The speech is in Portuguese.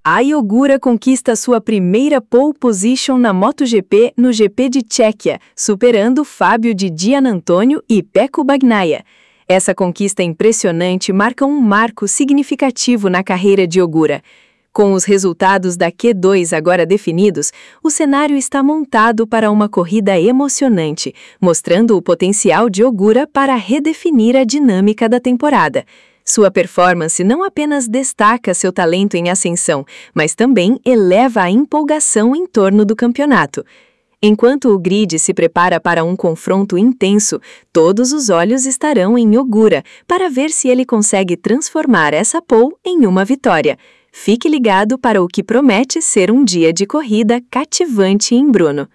A Ogura conquista sua primeira pole position na MotoGP no GP de Tchequia, superando Fábio de Giannantonio e Pecco Bagnaia. Essa conquista impressionante marca um marco significativo na carreira de Ogura. Com os resultados da Q2 agora definidos, o cenário está montado para uma corrida emocionante, mostrando o potencial de Ogura para redefinir a dinâmica da temporada. Sua performance não apenas destaca seu talento em ascensão, mas também eleva a empolgação em torno do campeonato. Enquanto o grid se prepara para um confronto intenso, todos os olhos estarão em Ogura para ver se ele consegue transformar essa pole em uma vitória. Fique ligado para o que promete ser um dia de corrida cativante em Brno.